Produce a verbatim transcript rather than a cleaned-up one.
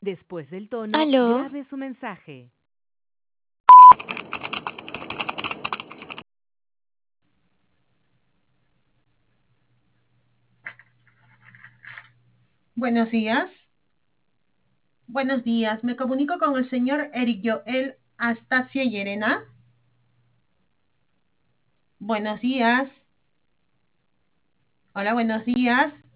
Después del tono, ¿Aló? grabe su mensaje. Buenos días. Buenos días. Me comunico con el señor Eric Joel Astacia Llerena. Buenos días. Hola, buenos días.